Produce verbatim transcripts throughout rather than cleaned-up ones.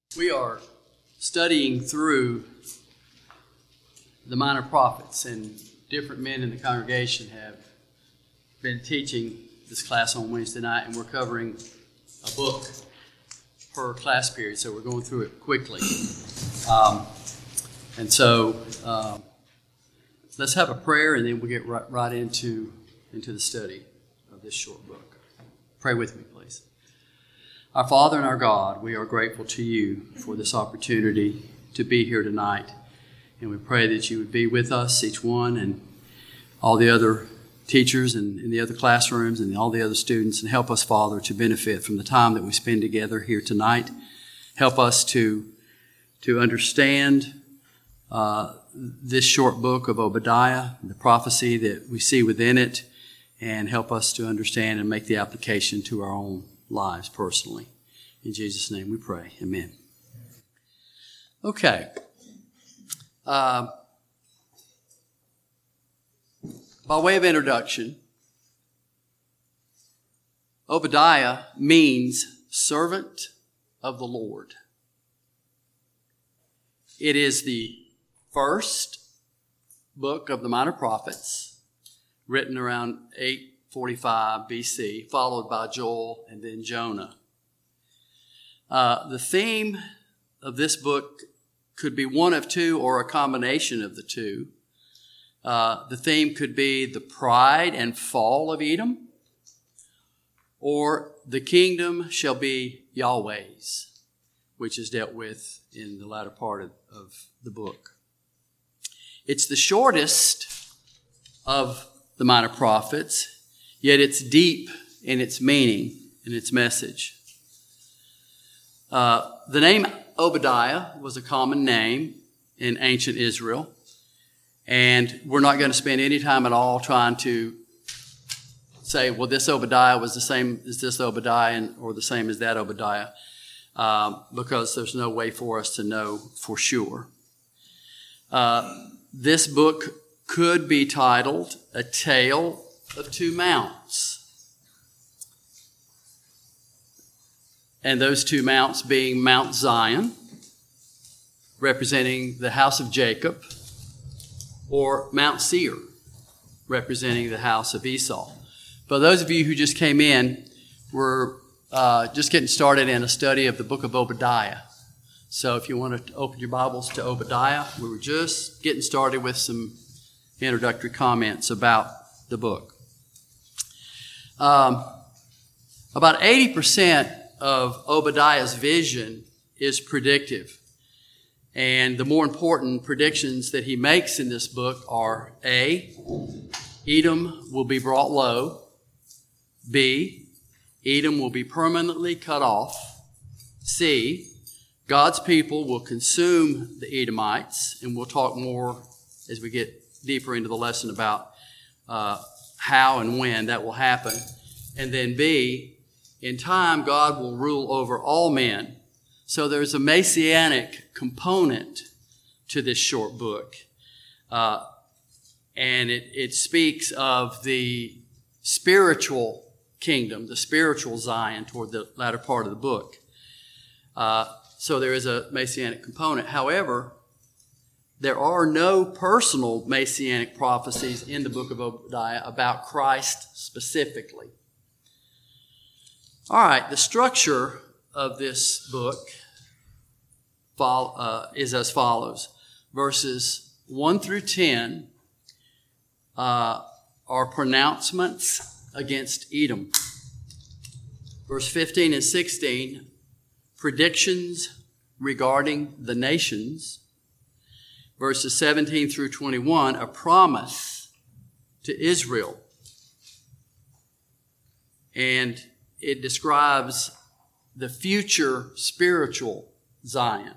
We are studying through the minor prophets, and different men in the congregation have been teaching this class on Wednesday night, and we're covering a book per class period, so we're going through it quickly. Um, and so um, let's have a prayer, and then we'll get right, right into, into the study of this short book. Pray with me, please. Our Father and our God, we are grateful to you for this opportunity to be here tonight. And we pray that you would be with us, each one, and all the other teachers and in the other classrooms and all the other students, and help us, Father, to benefit from the time that we spend together here tonight. Help us to, to understand uh, this short book of Obadiah, the prophecy that we see within it, and help us to understand and make the application to our own lives personally. In Jesus' name we pray. Amen. Okay. Uh, by way of introduction, Obadiah means servant of the Lord. It is the first book of the minor prophets, written around eight forty-five B C, followed by Joel and then Jonah. Uh, the theme of this book could be one of two or a combination of the two. Uh, the theme could be the pride and fall of Edom, or the kingdom shall be Yahweh's, which is dealt with in the latter part of, of the book. It's the shortest of the minor prophets, yet it's deep in its meaning and its message. Uh, the name Obadiah was a common name in ancient Israel, and we're not going to spend any time at all trying to say, well, this Obadiah was the same as this Obadiah and, or the same as that Obadiah, um, because there's no way for us to know for sure. Uh, this book could be titled A Tale of Two Mounts. And those two mounts being Mount Zion, representing the house of Jacob, or Mount Seir, representing the house of Esau. For those of you who just came in, we're uh, just getting started in a study of the book of Obadiah. So if you want to open your Bibles to Obadiah, we were just getting started with some introductory comments about the book. Um, about eighty percent of Obadiah's vision is predictive. And the more important predictions that he makes in this book are A, Edom will be brought low. B, Edom will be permanently cut off. C, God's people will consume the Edomites. And we'll talk more as we get deeper into the lesson about uh, how and when that will happen. And then B, in time, God will rule over all men. So there's a messianic component to this short book. Uh, and it, it speaks of the spiritual kingdom, the spiritual Zion toward the latter part of the book. Uh, so there is a messianic component. However, there are no personal messianic prophecies in the book of Obadiah about Christ specifically. All right, the structure of this book uh, is as follows. Verses one through ten uh, are pronouncements against Edom. Verse fifteen and sixteen, predictions regarding the nations. Verses seventeen through twenty-one, a promise to Israel. And it describes the future spiritual Zion.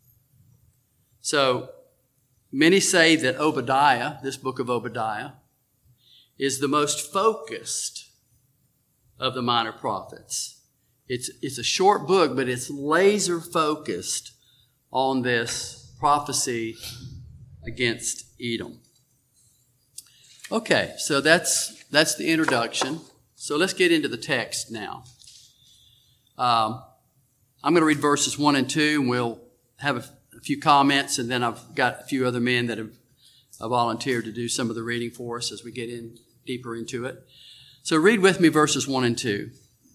So many say that Obadiah, this book of Obadiah, is the most focused of the minor prophets. It's, it's a short book, but it's laser focused on this prophecy against Edom. Okay, so that's, that's the introduction. So let's get into the text now. Um, I'm going to read verses one and two, and we'll have a, a few comments, and then I've got a few other men that have uh, volunteered to do some of the reading for us as we get in deeper into it. So read with me verses one and two.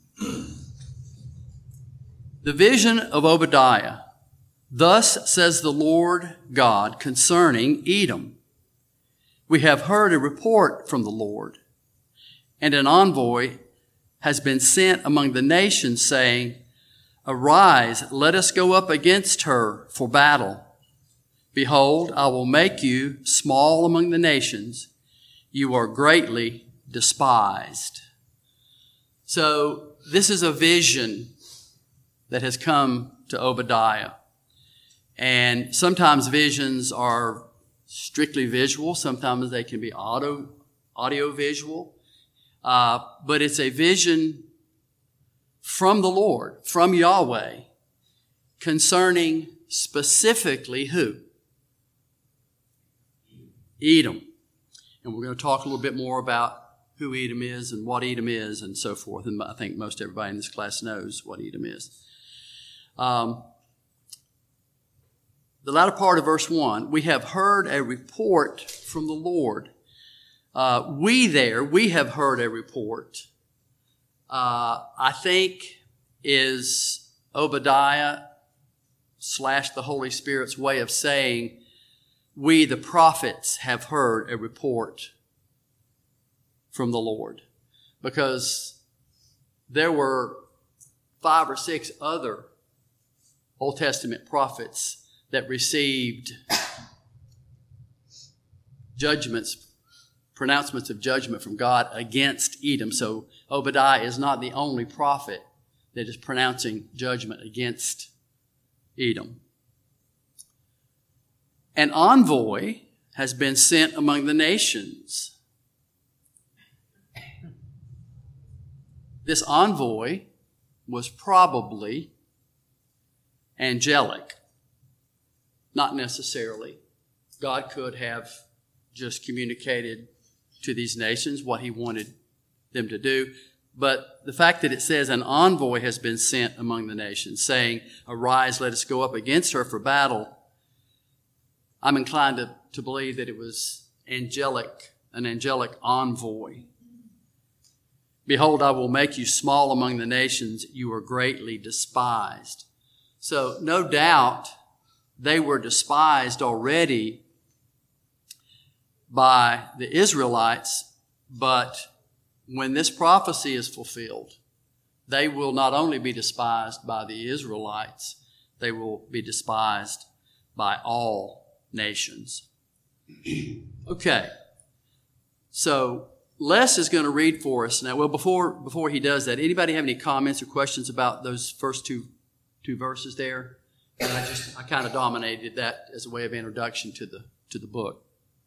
The vision of Obadiah. Thus says the Lord God concerning Edom. We have heard a report from the Lord, and an envoy has been sent among the nations, saying, Arise, let us go up against her for battle. Behold, I will make you small among the nations. You are greatly despised. So this is a vision that has come to Obadiah. And sometimes visions are strictly visual. Sometimes they can be audio, audio visual. Uh, but it's a vision from the Lord, from Yahweh, concerning specifically who? Edom. And we're going to talk a little bit more about who Edom is and what Edom is and so forth. And I think most everybody in this class knows what Edom is. Um, the latter part of verse one, we have heard a report from the Lord. Uh, we there, we have heard a report, uh, I think is Obadiah slash the Holy Spirit's way of saying, we, the prophets, have heard a report from the Lord. Because there were five or six other Old Testament prophets that received judgments, pronouncements of judgment from God against Edom. So Obadiah is not the only prophet that is pronouncing judgment against Edom. An envoy has been sent among the nations. This envoy was probably angelic. Not necessarily. God could have just communicated to these nations what he wanted them to do. But the fact that it says an envoy has been sent among the nations, saying, Arise, let us go up against her for battle, I'm inclined to, to believe that it was angelic, an angelic envoy. Behold, I will make you small among the nations. You are greatly despised. So no doubt they were despised already by the Israelites, but when this prophecy is fulfilled, they will not only be despised by the Israelites, they will be despised by all nations. Okay, so Les is going to read for us now. Well, before before he does that, anybody have any comments or questions about those first two two verses there? And I just I kind of dominated that as a way of introduction to the to the book.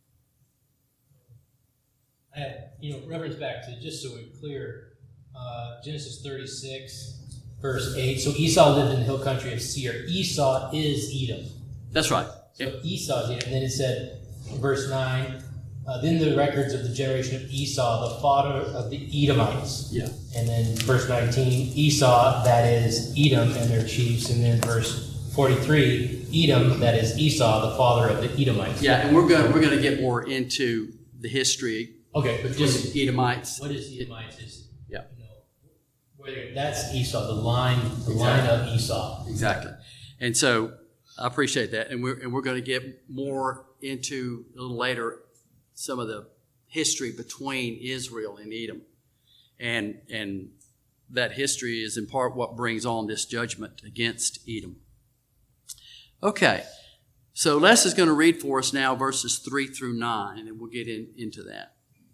I had, you know, reference back to, just so we're clear, uh, Genesis thirty-six, verse eight. So Esau lived in the hill country of Seir. Esau is Edom. That's right. So yep. Esau is Edom. And then it said, in verse nine, uh, then the records of the generation of Esau, the father of the Edomites. Yeah. And then verse nineteen, Esau, that is Edom and their chiefs. And then verse forty-three, Edom, that is Esau, the father of the Edomites. Yeah, and we're going we're going to get more into the history. Okay, but just Edomites. What is Edomites? Is, yeah. You know, whether that's Esau, the line, the exactly. line of Esau. Exactly. And so I appreciate that, and we're and we're going to get more into a little later some of the history between Israel and Edom, and and that history is in part what brings on this judgment against Edom. Okay, so Les is going to read for us now verses three through nine, and we'll get in, into that.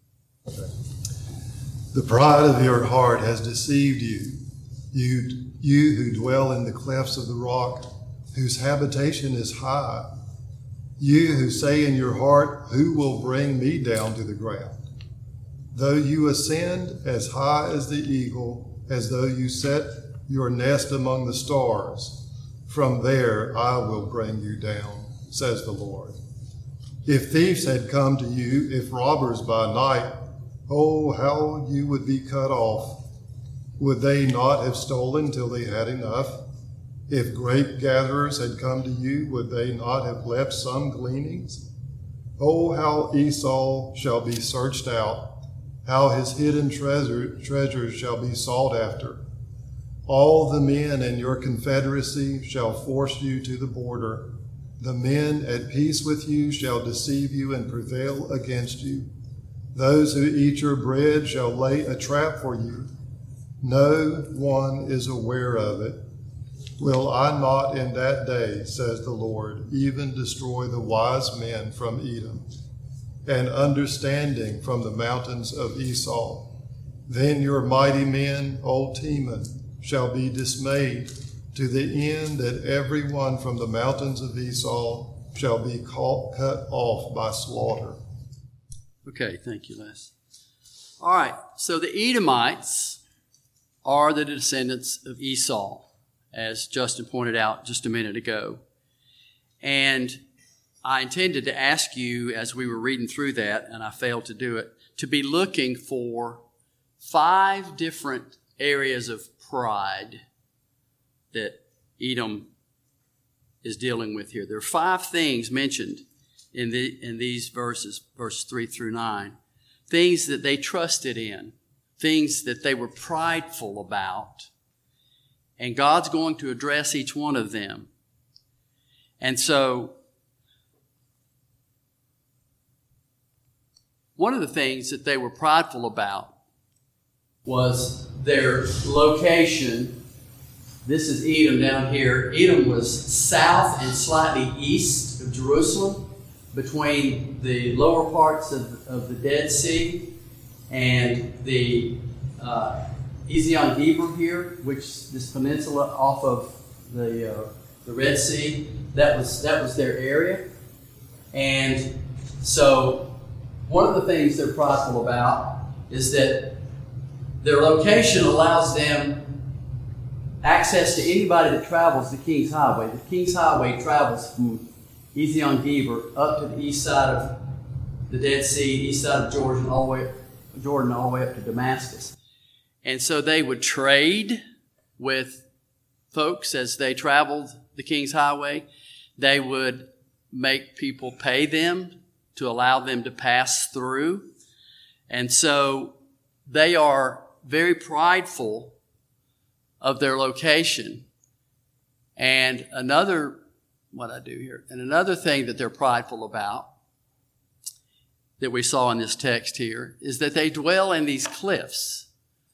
The pride of your heart has deceived you, you, you who dwell in the clefts of the rock, whose habitation is high. You who say in your heart, who will bring me down to the ground? Though you ascend as high as the eagle, as though you set your nest among the stars, from there I will bring you down, says the Lord. If thieves had come to you, if robbers by night, oh, how you would be cut off. Would they not have stolen till they had enough? If grape gatherers had come to you, would they not have left some gleanings? Oh, how Esau shall be searched out, how his hidden treasure, treasures shall be sought after. All the men in your confederacy shall force you to the border. The men at peace with you shall deceive you and prevail against you. Those who eat your bread shall lay a trap for you. No one is aware of it. Will I not in that day, says the Lord, even destroy the wise men from Edom, and understanding from the mountains of Esau? Then your mighty men, O Teman, shall be dismayed, to the end that every one from the mountains of Esau shall be caught, cut off by slaughter. Okay, thank you, Les. All right, so the Edomites are the descendants of Esau, as Justin pointed out just a minute ago. And I intended to ask you, as we were reading through that, and I failed to do it, to be looking for five different areas of pride that Edom is dealing with here. There are five things mentioned in the in these verses, verses three through nine. Things that they trusted in, things that they were prideful about. And God's going to address each one of them. And so, one of the things that they were prideful about was their location. This is Edom down here. Edom was south and slightly east of Jerusalem, between the lower parts of, of the Dead Sea and the uh, Ezion Geber here, which this peninsula off of the uh, the Red Sea. That was that was their area, and so one of the things they're prideful about is that their location allows them access to anybody that travels the King's Highway. The King's Highway travels from Ezion Geber up to the east side of the Dead Sea, east side of Jordan, all the way, Jordan, all the way up to Damascus. And so they would trade with folks as they traveled the King's Highway. They would make people pay them to allow them to pass through. And so they are very prideful of their location. And another, what I do here, and another thing that they're prideful about that we saw in this text here is that they dwell in these cliffs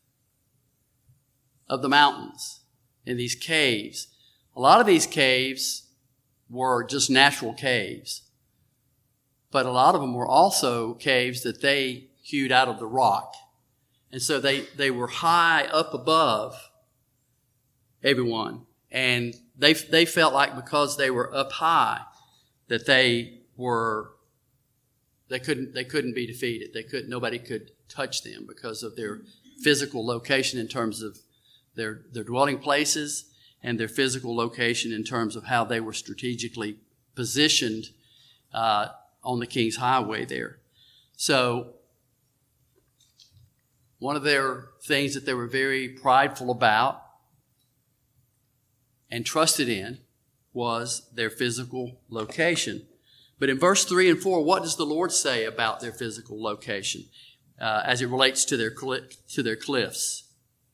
of the mountains, in these caves. A lot of these caves were just natural caves, but a lot of them were also caves that they hewed out of the rock. And so they, they were high up above everyone. And they, they felt like because they were up high that they were, they couldn't, they couldn't be defeated. They could, nobody could touch them because of their physical location in terms of their, their dwelling places and their physical location in terms of how they were strategically positioned, uh, on the King's Highway there. So, one of their things that they were very prideful about and trusted in was their physical location. But in verse three and four, what does the Lord say about their physical location uh, as it relates to their cli- to their cliffs?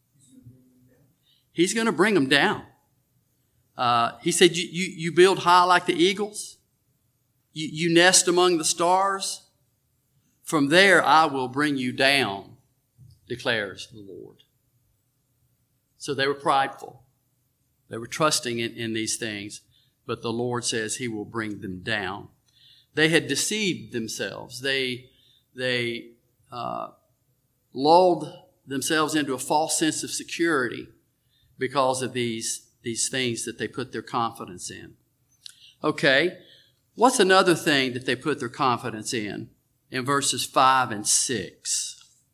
He's going to bring them down. Uh, he said, you, you, you build high like the eagles. You, you nest among the stars. From there I will bring you down, declares the Lord. So they were prideful. They were trusting in, in these things, but the Lord says he will bring them down. They had deceived themselves. They, they uh, lulled themselves into a false sense of security because of these, these things that they put their confidence in. Okay, what's another thing that they put their confidence in? In verses five and six.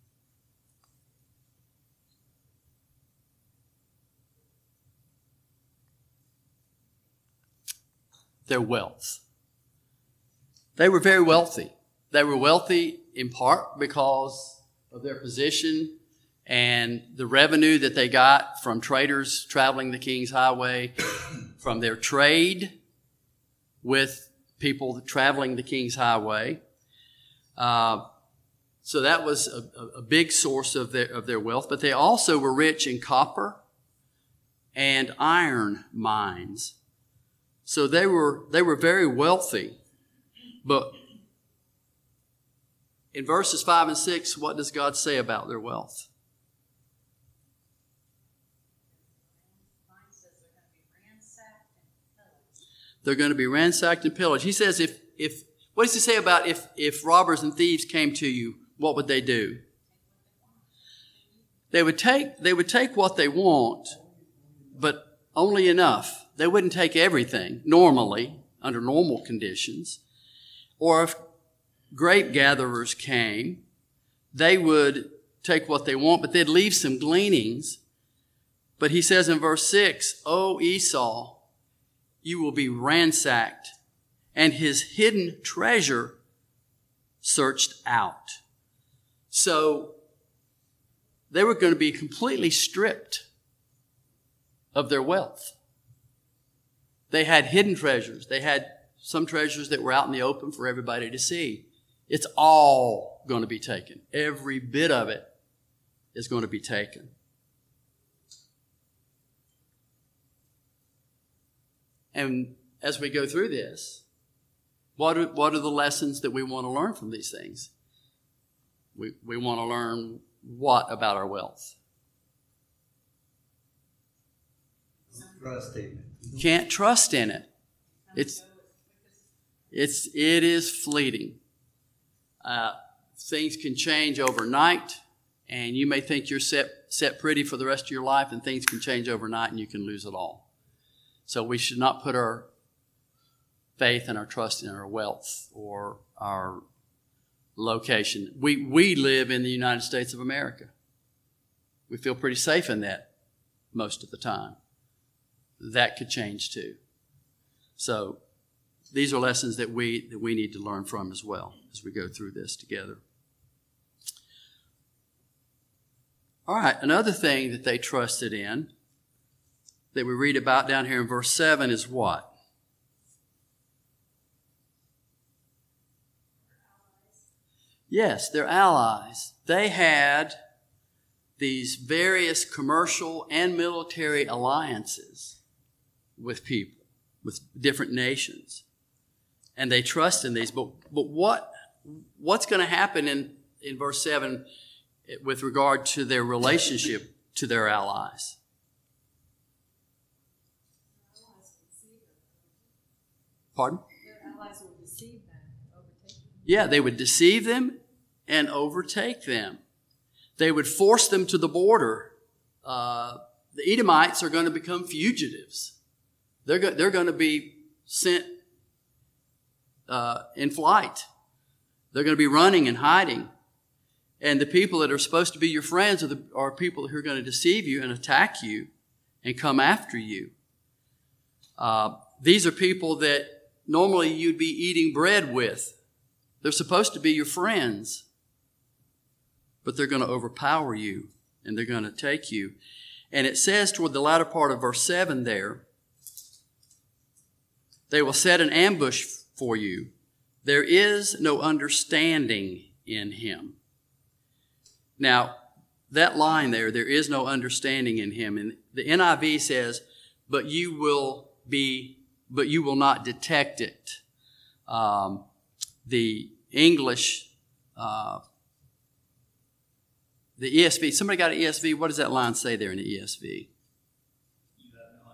Their wealth. They were very wealthy. They were wealthy in part because of their position And the revenue that they got from traders traveling the King's Highway, from their trade with people traveling the King's Highway. Uh, so that was a, a big source of their, of their wealth. But they also were rich in copper and iron mines. So they were, they were very wealthy. But in verses five and six, what does God say about their wealth? They're going to be ransacked and pillaged. He says, if, if, what does he say about if, if robbers and thieves came to you, what would they do? They would take, they would take what they want, but only enough. They wouldn't take everything normally, under normal conditions. Or if grape gatherers came, they would take what they want, but they'd leave some gleanings. But he says in verse six, O Esau, you will be ransacked, and his hidden treasure searched out. So they were going to be completely stripped of their wealth. They had hidden treasures. They had some treasures that were out in the open for everybody to see. It's all going to be taken. Every bit of it is going to be taken. And as we go through this, what are, what are the lessons that we want to learn from these things? We, we want to learn what about our wealth? Trust in it. Can't trust in it. It's, it's, it is fleeting. Uh, things can change overnight, and you may think you're set, set pretty for the rest of your life, and things can change overnight and you can lose it all. So we should not put our faith and our trust in our wealth or our location. We, we live in the United States of America. We feel pretty safe in that most of the time. That could change too. So these are lessons that we, that we need to learn from as well as we go through this together. All right, another thing that they trusted in that we read about down here in verse seven is what? Yes, they're allies. They had these various commercial and military alliances with people, with different nations. And they trust in these. But, but what, what's going to happen in, in verse seven with regard to their relationship to their allies? Pardon? Their allies will deceive them, overtake them. Yeah, they would deceive them and overtake them. They would force them to the border. Uh, the Edomites are going to become fugitives. They're, go- they're going to be sent uh, in flight. They're going to be running and hiding. And the people that are supposed to be your friends are, the, are people who are going to deceive you and attack you and come after you. Uh, these are people that normally you'd be eating bread with. They're supposed to be your friends. But they're going to overpower you and they're going to take you. And it says toward the latter part of verse seven there, they will set an ambush for you. There is no understanding in him. Now, that line there, there is no understanding in him. And the N I V says, but you will be, but you will not detect it. Um, the English, uh, the E S V, somebody got an E S V? What does that line say there in the E S V? You have no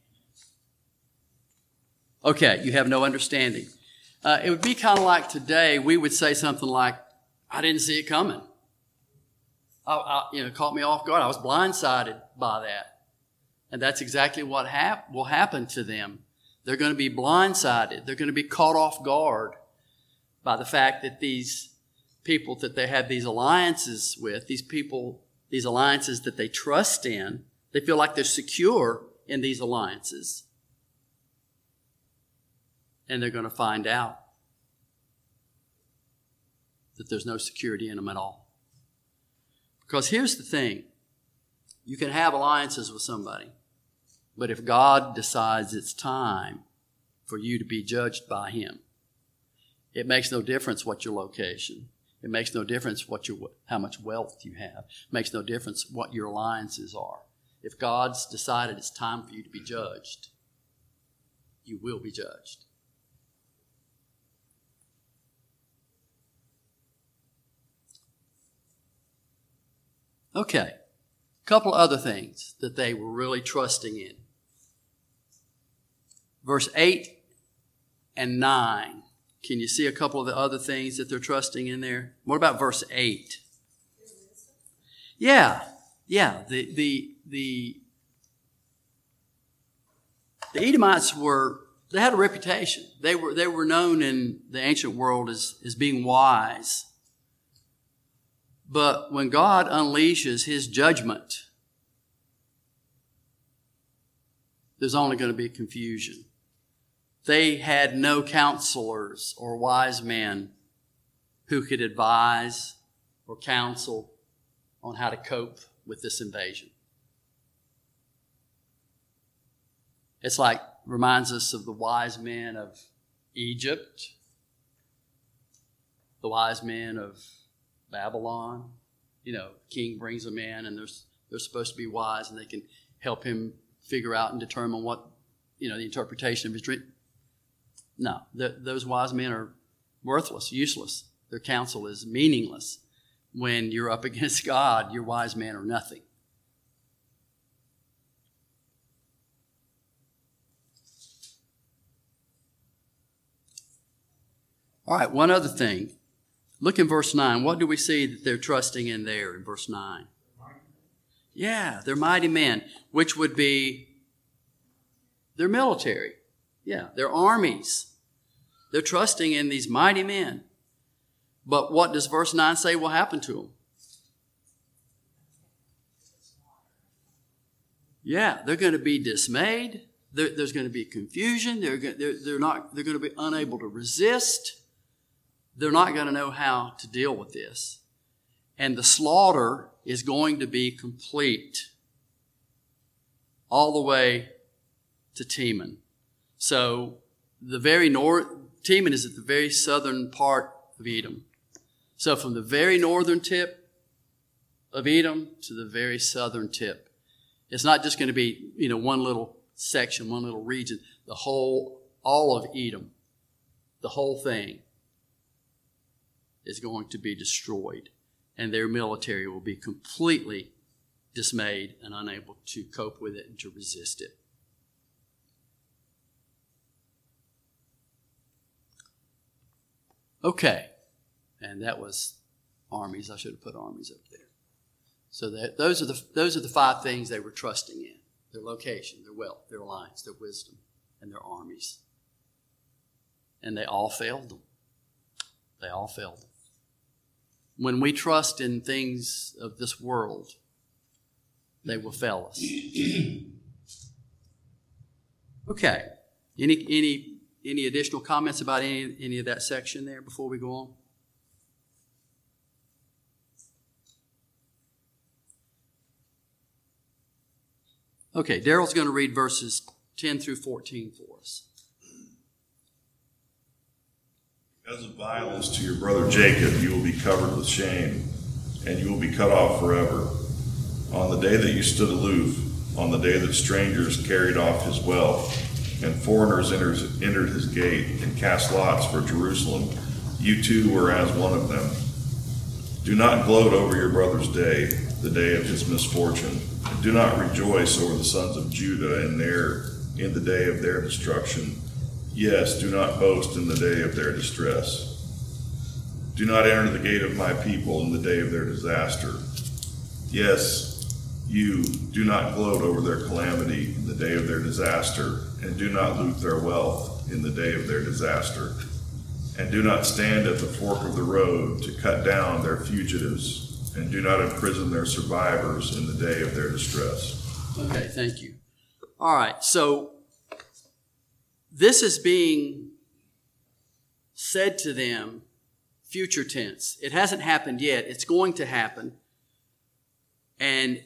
understanding. Okay, you have no understanding. Uh, it would be kind of like today, we would say something like, I didn't see it coming. I, I, you know, caught me off guard. I was blindsided by that. And that's exactly what hap- will happen to them. They're going to be blindsided. They're going to be caught off guard by the fact that these people that they have these alliances with, these people, these alliances that they trust in, they feel like they're secure in these alliances. And they're going to find out that there's no security in them at all. Because here's the thing. You can have alliances with somebody, but if God decides it's time for you to be judged by him, it makes no difference what your location. It makes no difference what your, how much wealth you have. It makes no difference what your alliances are. If God's decided it's time for you to be judged, you will be judged. Okay, a couple other things that they were really trusting in. Verse eight and nine. Can you see a couple of the other things that they're trusting in there? What about verse eight? Yeah, yeah. The the the the Edomites were they had a reputation. They were they were known in the ancient world as, as being wise. But when God unleashes his judgment, there's only going to be confusion. They had no counselors or wise men who could advise or counsel on how to cope with this invasion. It's like, reminds us of the wise men of Egypt, the wise men of Babylon. You know, king brings them in and they're, they're supposed to be wise and they can help him figure out and determine what, you know, the interpretation of his dream. No, th- those wise men are worthless, useless. Their counsel is meaningless. When you're up against God, your wise men are nothing. All right, one other thing. Look in verse nine. What do we see that they're trusting in there in verse nine? Yeah, they're mighty men, which would be their military. Yeah, their armies. They're trusting in these mighty men. But what does verse nine say will happen to them? Yeah, they're going to be dismayed. There, there's going to be confusion. They're, they're, they're, not, they're going to be unable to resist. They're not going to know how to deal with this. And the slaughter is going to be complete all the way to Teman. So the very north, Teman is at the very southern part of Edom. So from the very northern tip of Edom to the very southern tip. It's not just going to be, you know, one little section, one little region. The whole, all of Edom, the whole thing is going to be destroyed. And their military will be completely dismayed and unable to cope with it and to resist it. Okay. And that was armies. I should have put armies up there. So that those are the those are the five things they were trusting in. Their location, their wealth, their alliance, their wisdom, and their armies. And they all failed them. They all failed them. When we trust in things of this world, they will fail us. Okay. Any any any additional comments about any any of that section there before we go on? Okay, Daryl's going to read verses ten through fourteen for us. Because of violence to your brother Jacob, you will be covered with shame, and you will be cut off forever. On the day that you stood aloof, on the day that strangers carried off his wealth, and foreigners entered, entered his gate and cast lots for Jerusalem, you too were as one of them. Do not gloat over your brother's day, the day of his misfortune, and do not rejoice over the sons of Judah in their in the day of their destruction. Yes, do not boast in the day of their distress. Do not enter the gate of my people in the day of their disaster. Yes, you do not gloat over their calamity in the day of their disaster, and do not loot their wealth in the day of their disaster. And do not stand at the fork of the road to cut down their fugitives, and do not imprison their survivors in the day of their distress. Okay, thank you. All right, so this is being said to them, future tense. It hasn't happened yet. It's going to happen. And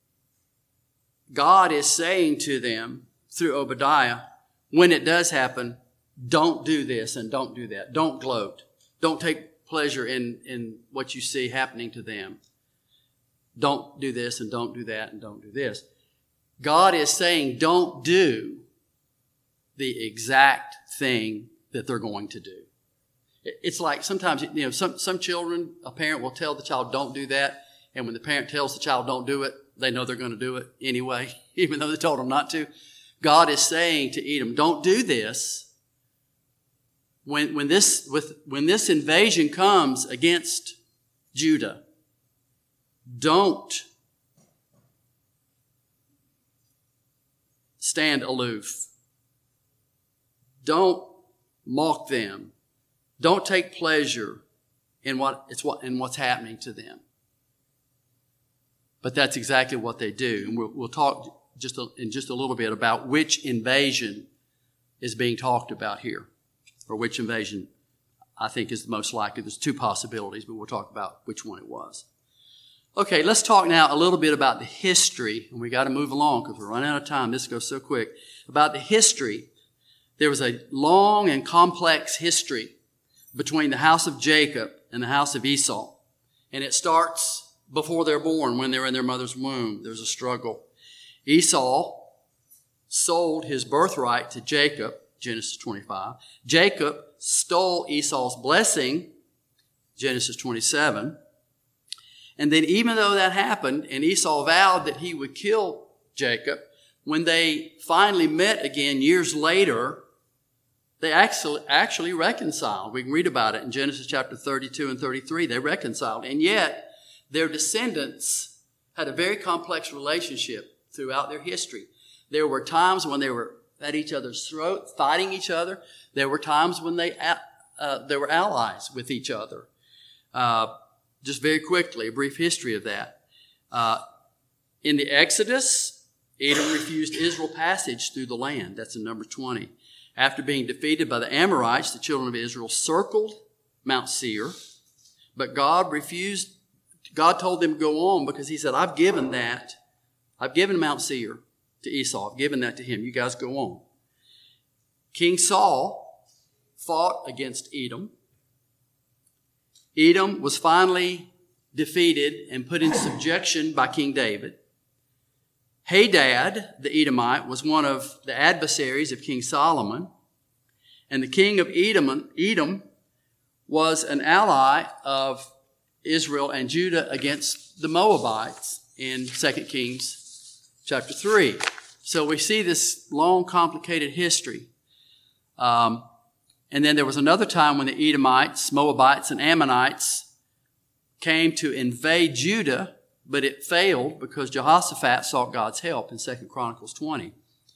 God is saying to them through Obadiah, when it does happen, don't do this and don't do that. Don't gloat. Don't take pleasure in, in what you see happening to them. Don't do this and don't do that and don't do this. God is saying don't do the exact thing that they're going to do. It's like sometimes, you know, some, some children, a parent will tell the child don't do that. And when the parent tells the child don't do it, they know they're going to do it anyway, even though they told them not to. God is saying to Edom, don't do this. When, when this, with, when this invasion comes against Judah, don't stand aloof. Don't mock them. Don't take pleasure in what it's what in what's happening to them. But that's exactly what they do, and we'll, we'll talk just a, in just a little bit about which invasion is being talked about here, or which invasion I think is the most likely. There's two possibilities, but we'll talk about which one it was. Okay, let's talk now a little bit about the history, and we got to move along because we're running out of time. This goes so quick. About the history, there was a long and complex history between the house of Jacob and the house of Esau, and it starts before they're born, when they're in their mother's womb. There's a struggle. Esau sold his birthright to Jacob, Genesis twenty-five. Jacob stole Esau's blessing, Genesis twenty-seven. And then even though that happened, and Esau vowed that he would kill Jacob, when they finally met again years later, they actually, actually reconciled. We can read about it in Genesis chapter thirty-two and thirty-three. They reconciled. And yet, their descendants had a very complex relationship throughout their history. There were times when they were at each other's throat, fighting each other. There were times when they uh, they were allies with each other. Uh, just very quickly, a brief history of that. Uh, in the Exodus, Edom refused Israel passage through the land. That's in number twenty. After being defeated by the Amorites, the children of Israel circled Mount Seir, but God refused. God told them to go on because he said, I've given that. I've given Mount Seir to Esau. I've given that to him. You guys go on. King Saul fought against Edom. Edom was finally defeated and put in subjection by King David. Hadad, the Edomite, was one of the adversaries of King Solomon. And the king of Edom, Edom was an ally of Israel and Judah against the Moabites in Second Kings chapter three. So we see this long, complicated history. Um, and then there was another time when the Edomites, Moabites, and Ammonites came to invade Judah, but it failed because Jehoshaphat sought God's help in Second Chronicles twenty.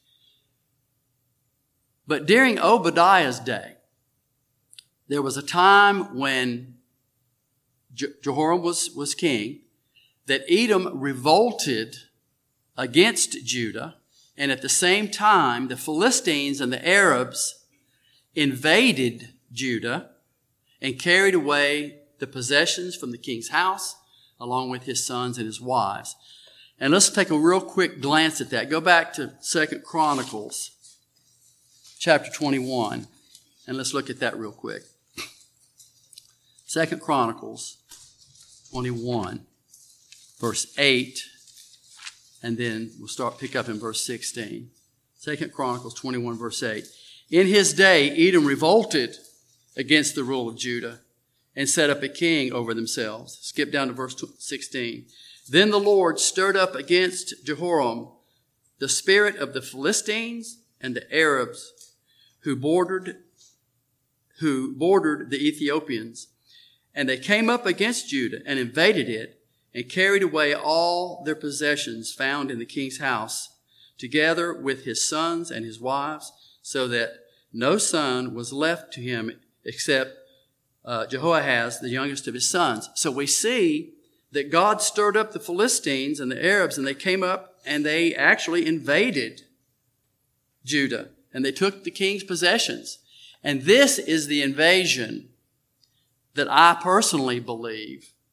But during Obadiah's day, there was a time when Jehoram was, was king, that Edom revolted against Judah, and at the same time, the Philistines and the Arabs invaded Judah and carried away the possessions from the king's house, along with his sons and his wives. And let's take a real quick glance at that. Go back to Second Chronicles, chapter twenty-one, and let's look at that real quick. Second Chronicles twenty-one, verse eight, and then we'll start pick up in verse sixteen. Second Chronicles twenty-one, verse eight. In his day, Edom revolted against the rule of Judah and set up a king over themselves. Skip down to verse sixteen. Then the Lord stirred up against Jehoram the spirit of the Philistines and the Arabs who bordered, who bordered the Ethiopians. And they came up against Judah and invaded it and carried away all their possessions found in the king's house, together with his sons and his wives, so that no son was left to him except uh, Jehoahaz, the youngest of his sons. So we see that God stirred up the Philistines and the Arabs, and they came up and they actually invaded Judah, and they took the king's possessions. And this is the invasion that I personally believe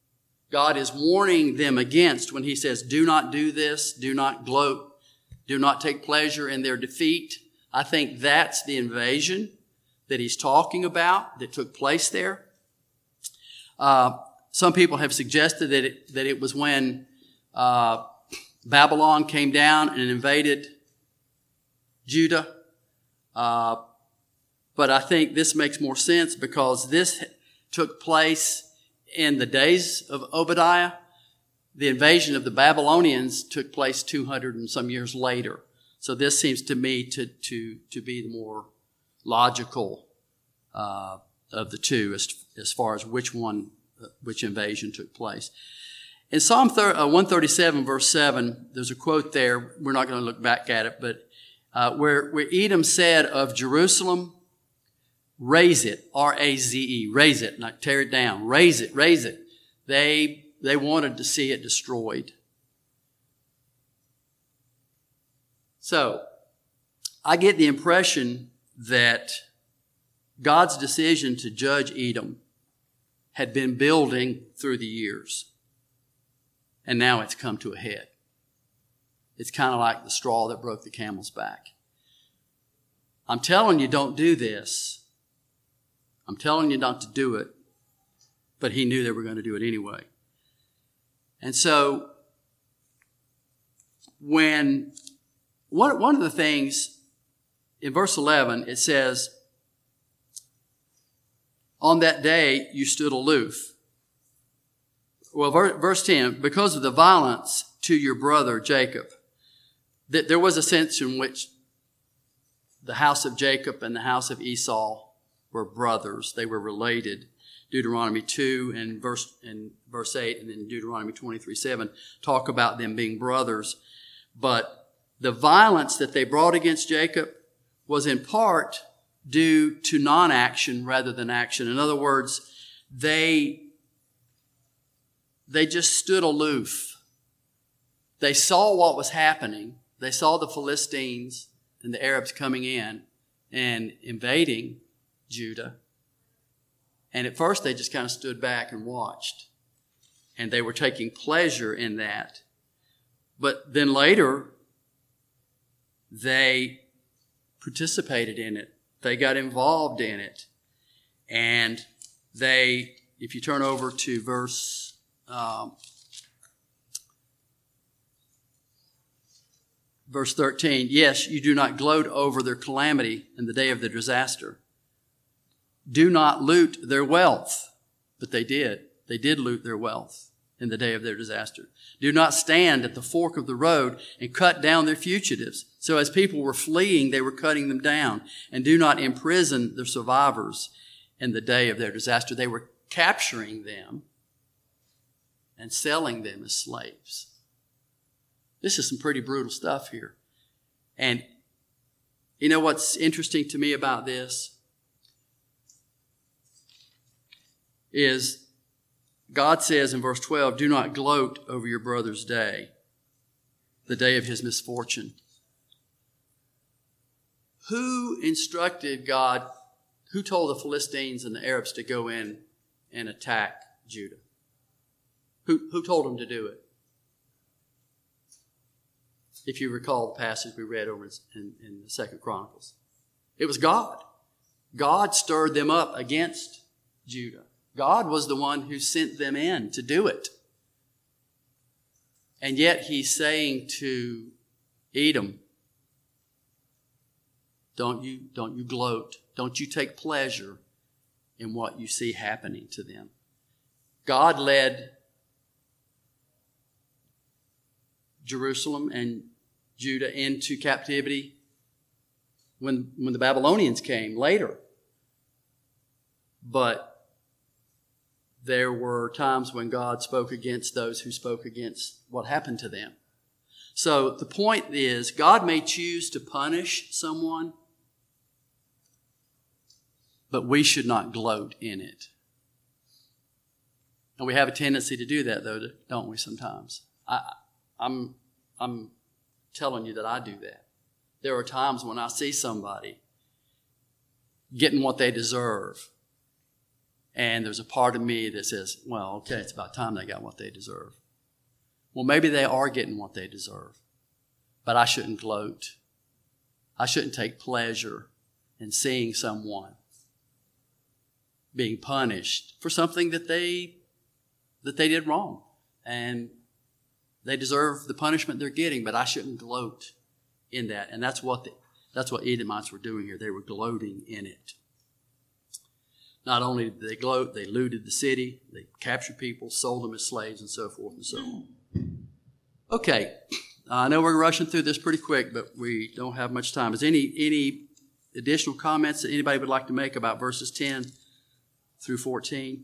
God is warning them against when he says, do not do this, do not gloat, do not take pleasure in their defeat. I think that's the invasion that he's talking about that took place there. Uh, some people have suggested that it, that it was when uh, Babylon came down and invaded Judah. Uh, but I think this makes more sense because this took place in the days of Obadiah. The invasion of the Babylonians took place two hundred and some years later. So this seems to me to, to, to be the more logical uh, of the two as, as far as which one, uh, which invasion took place. In Psalm one thirty-seven, verse seven, there's a quote there. We're not going to look back at it, but uh, where, where Edom said of Jerusalem, raise it, R A Z E, raise it, not tear it down, raise it, raise it. They, they wanted to see it destroyed. So, I get the impression that God's decision to judge Edom had been building through the years. And now it's come to a head. It's kind of like the straw that broke the camel's back. I'm telling you, don't do this. I'm telling you not to do it. But he knew they were going to do it anyway. And so, when one, one of the things in verse eleven, it says, on that day you stood aloof. Well, verse ten, because of the violence to your brother Jacob, that there was a sense in which the house of Jacob and the house of Esau were brothers. They were related. Deuteronomy two and verse, and verse eight, and then Deuteronomy twenty-three seven talk about them being brothers. But the violence that they brought against Jacob was in part due to non-action rather than action. In other words, they, they just stood aloof. They saw what was happening. They saw the Philistines and the Arabs coming in and invading Judah. And at first they just kind of stood back and watched. And they were taking pleasure in that. But then later, they participated in it. They got involved in it. And they, if you turn over to verse um, verse thirteen, yes, you do not gloat over their calamity in the day of their disaster. Do not loot their wealth. But they did. They did loot their wealth in the day of their disaster. Do not stand at the fork of the road and cut down their fugitives. So as people were fleeing, they were cutting them down. And do not imprison their survivors in the day of their disaster. They were capturing them and selling them as slaves. This is some pretty brutal stuff here. And you know what's interesting to me about this? Is God says in verse twelve, do not gloat over your brother's day, the day of his misfortune. Who instructed God, who told the Philistines and the Arabs to go in and attack Judah? Who, who told them to do it? If you recall the passage we read over in, in the Second Chronicles. It was God. God stirred them up against Judah. God was the one who sent them in to do it. And yet he's saying to Edom, don't you, don't you gloat. Don't you take pleasure in what you see happening to them. God led Jerusalem and Judah into captivity when, when the Babylonians came later. But there were times when God spoke against those who spoke against what happened to them. So the point is, God may choose to punish someone, but we should not gloat in it. And we have a tendency to do that, though, don't we, sometimes? I, I'm, I'm telling you that I do that. There are times when I see somebody getting what they deserve, And there's a part of me that says, well, okay, it's about time they got what they deserve. Well, maybe they are getting what they deserve, but I shouldn't gloat. I shouldn't take pleasure in seeing someone being punished for something that they that they did wrong. And they deserve the punishment they're getting, but I shouldn't gloat in that. And that's what the, that's what Edomites were doing here. They were gloating in it. Not only did they gloat, they looted the city, they captured people, sold them as slaves, and so forth and so on. Okay, I know we're rushing through this pretty quick, but we don't have much time. Is any any additional comments that anybody would like to make about verses ten through fourteen?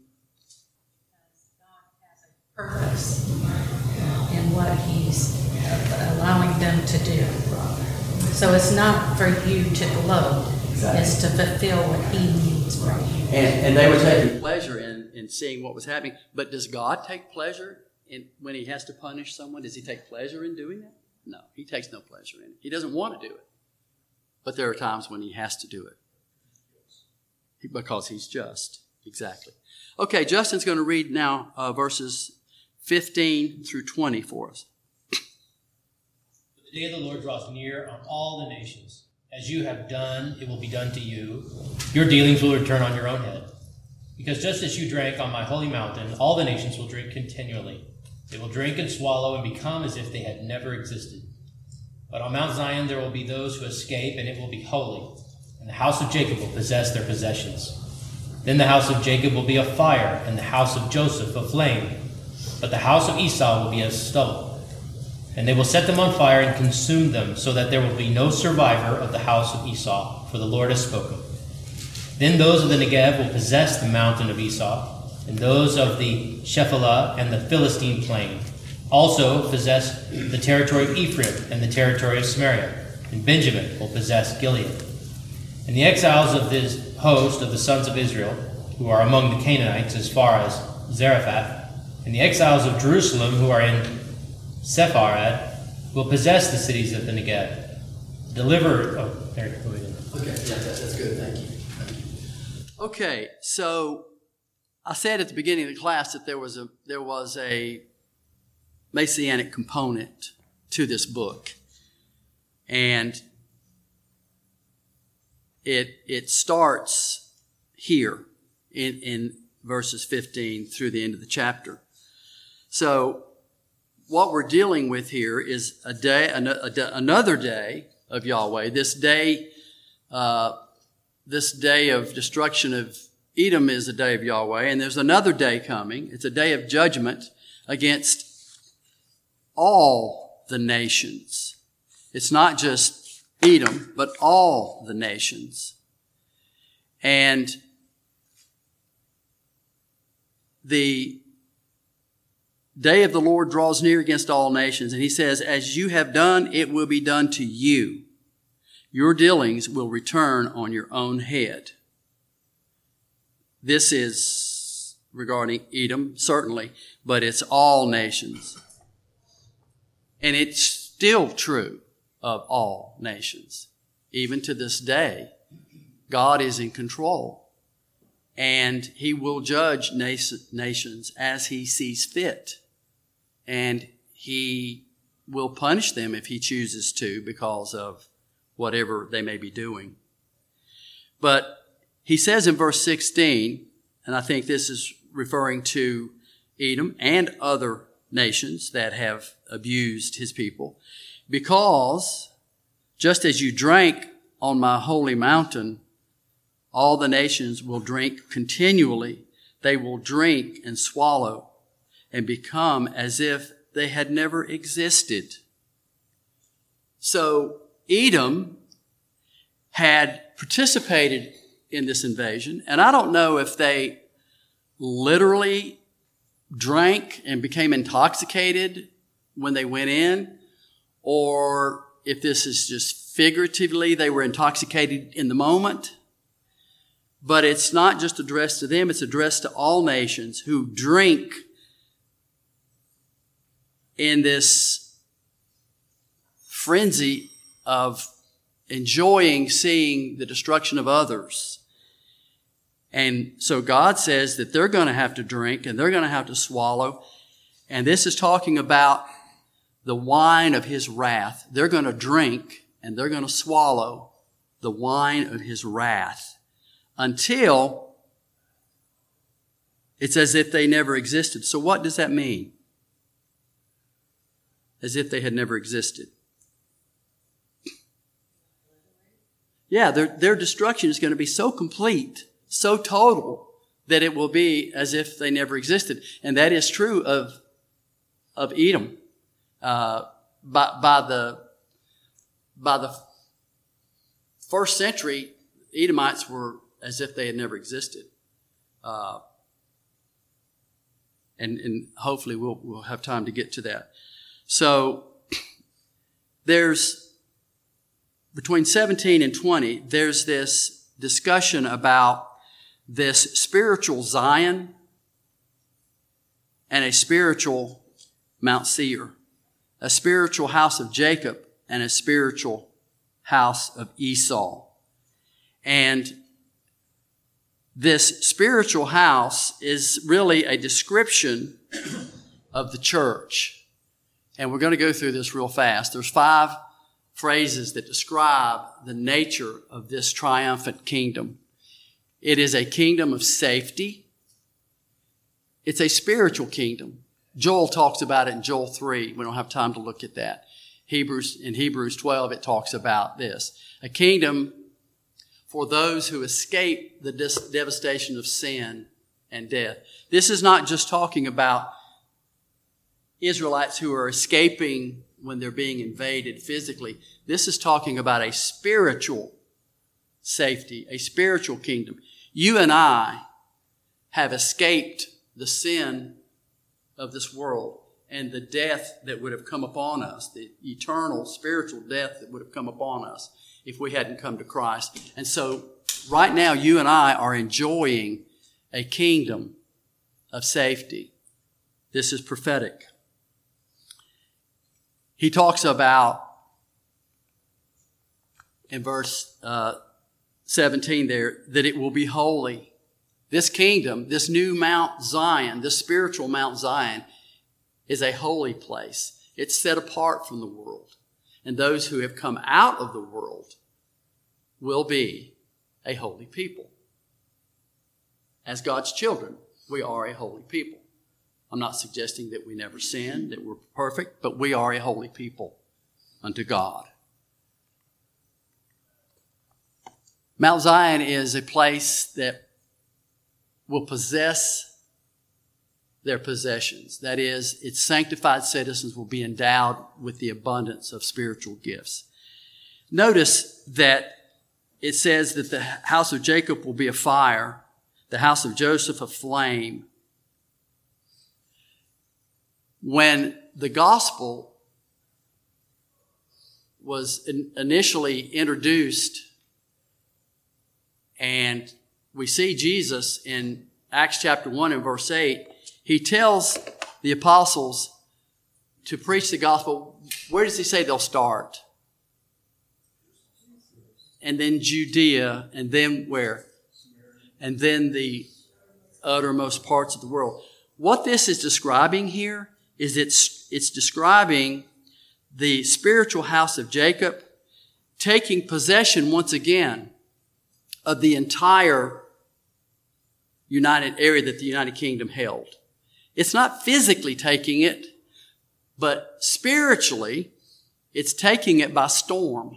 Purpose in what he's allowing them to do. So it's not for you to gloat, it's to fulfill what he needs from you. And, and they were taking pleasure in, in seeing what was happening. But does God take pleasure in when he has to punish someone? Does he take pleasure in doing that? No, he takes no pleasure in it. He doesn't want to do it. But there are times when he has to do it because he's just. Exactly. Okay, Justin's going to read now uh, verses fifteen through twenty for us. The day of the Lord draws near on all the nations. As you have done, it will be done to you. Your dealings will return on your own head. Because just as you drank on my holy mountain, all the nations will drink continually. They will drink and swallow and become as if they had never existed. But on Mount Zion there will be those who escape, and it will be holy. And the house of Jacob will possess their possessions. Then the house of Jacob will be a fire, and the house of Joseph a flame. But the house of Esau will be as stubble. And they will set them on fire and consume them, so that there will be no survivor of the house of Esau, for the Lord has spoken. Then those of the Negev will possess the mountain of Esau, and those of the Shephelah and the Philistine plain also possess the territory of Ephraim and the territory of Samaria, and Benjamin will possess Gilead. And the exiles of this host of the sons of Israel, who are among the Canaanites as far as Zarephath, and the exiles of Jerusalem who are in Sepharad, will possess the cities of the Negev. Deliver. Oh, there you go. Okay, yeah, that's, that's good. Thank you. Thank you. Okay, so I said at the beginning of the class that there was a there was a messianic component to this book, and it it starts here in in verses fifteen through the end of the chapter. So what we're dealing with here is a day, another day of Yahweh. This day, uh, this day of destruction of Edom is a day of Yahweh, and there's another day coming. It's a day of judgment against all the nations. It's not just Edom, but all the nations. And the day of the Lord draws near against all nations, and he says, as you have done, it will be done to you. Your dealings will return on your own head. This is regarding Edom, certainly, but it's all nations. And it's still true of all nations. Even to this day, God is in control, and he will judge nations as he sees fit. And he will punish them if he chooses to because of whatever they may be doing. But he says in verse sixteen, and I think this is referring to Edom and other nations that have abused his people, because just as you drank on my holy mountain, all the nations will drink continually. They will drink and swallow and become as if they had never existed. So Edom had participated in this invasion, and I don't know if they literally drank and became intoxicated when they went in, or if this is just figuratively they were intoxicated in the moment. But it's not just addressed to them, it's addressed to all nations who drink in this frenzy of enjoying seeing the destruction of others. And so God says that they're going to have to drink and they're going to have to swallow. And this is talking about the wine of his wrath. They're going to drink and they're going to swallow the wine of his wrath until it's as if they never existed. So what does that mean? As if they had never existed. Yeah, their, their destruction is going to be so complete, so total, that it will be as if they never existed. And that is true of, of Edom. Uh, by, by the, by the first century, Edomites were as if they had never existed. Uh, and, and hopefully we'll, we'll have time to get to that. So there's, between seventeen and twenty, there's this discussion about this spiritual Zion and a spiritual Mount Seir, a spiritual house of Jacob and a spiritual house of Esau. And this spiritual house is really a description of the church. And we're going to go through this real fast. There's five phrases that describe the nature of this triumphant kingdom. It is a kingdom of safety. It's a spiritual kingdom. Joel talks about it in Joel three. We don't have time to look at that. Hebrews, in Hebrews twelve, it talks about this. A kingdom for those who escape the dis- devastation of sin and death. This is not just talking about Israelites who are escaping when they're being invaded physically. This is talking about a spiritual safety, a spiritual kingdom. You and I have escaped the sin of this world and the death that would have come upon us, the eternal spiritual death that would have come upon us if we hadn't come to Christ. And so right now you and I are enjoying a kingdom of safety. This is prophetic. He talks about, in verse uh, seventeen there, that it will be holy. This kingdom, this new Mount Zion, this spiritual Mount Zion, is a holy place. It's set apart from the world. And those who have come out of the world will be a holy people. As God's children, we are a holy people. I'm not suggesting that we never sin, that we're perfect, but we are a holy people unto God. Mount Zion is a place that will possess their possessions. That is, its sanctified citizens will be endowed with the abundance of spiritual gifts. Notice that it says that the house of Jacob will be a fire, the house of Joseph a flame. When the gospel was in, initially introduced, and we see Jesus in Acts chapter one and verse eight, he tells the apostles to preach the gospel. Where does he say they'll start? And then Judea, and then where? And then the uttermost parts of the world. What this is describing here is it's, it's describing the spiritual house of Jacob taking possession once again of the entire united area that the United Kingdom held. It's not physically taking it, but spiritually, it's taking it by storm.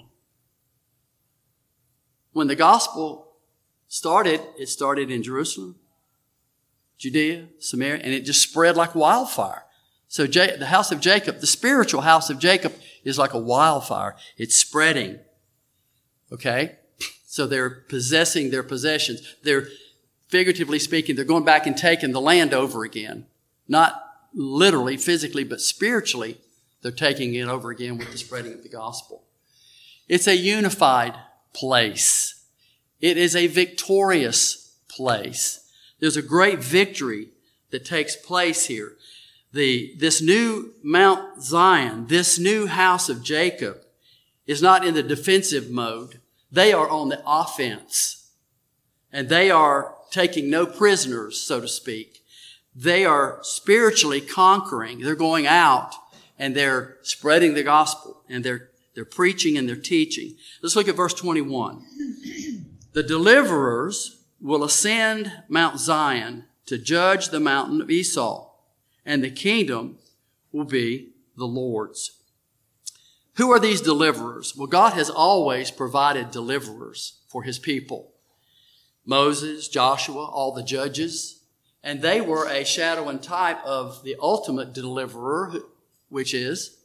When the gospel started, it started in Jerusalem, Judea, Samaria, and it just spread like wildfire. So the house of Jacob, the spiritual house of Jacob, is like a wildfire. It's spreading. Okay? So they're possessing their possessions. They're, figuratively speaking, they're going back and taking the land over again. Not literally, physically, but spiritually, they're taking it over again with the spreading of the gospel. It's a unified place. It is a victorious place. There's a great victory that takes place here. The, this new Mount Zion, this new house of Jacob, is not in the defensive mode. They are on the offense. And they are taking no prisoners, so to speak. They are spiritually conquering. They're going out and they're spreading the gospel, and they're they're preaching and they're teaching. Let's look at verse twenty-one. The deliverers will ascend Mount Zion to judge the mountain of Esau, and the kingdom will be the Lord's. Who are these deliverers? Well, God has always provided deliverers for his people. Moses, Joshua, all the judges, and they were a shadow and type of the ultimate deliverer, which is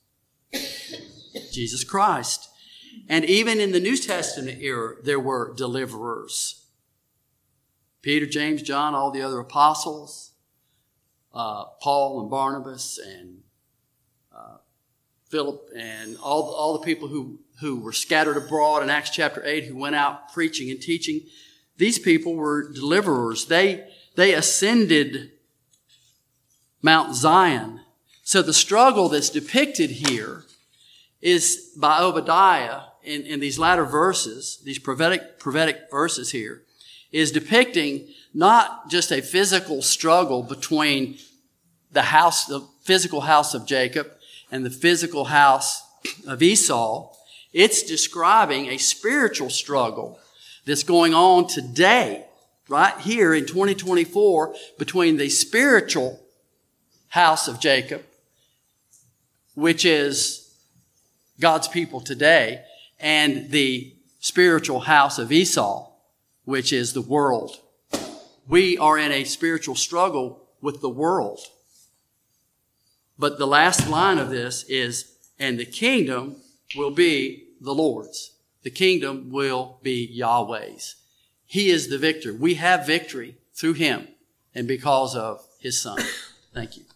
Jesus Christ. And even in the New Testament era, there were deliverers. Peter, James, John, all the other apostles, uh, Paul and Barnabas and uh, Philip and all, all the people who, who were scattered abroad in Acts chapter eight, who went out preaching and teaching. These people were deliverers. They, they ascended Mount Zion. So the struggle that's depicted here is by Obadiah in, in these latter verses, these prophetic, prophetic verses here, is depicting not just a physical struggle between the house, the physical house of Jacob and the physical house of Esau. It's describing a spiritual struggle that's going on today, right here in twenty twenty-four, between the spiritual house of Jacob, which is God's people today, and the spiritual house of Esau, which is the world. We are in a spiritual struggle with the world. But the last line of this is, and the kingdom will be the Lord's. The kingdom will be Yahweh's. He is the victor. We have victory through him and because of his Son. Thank you.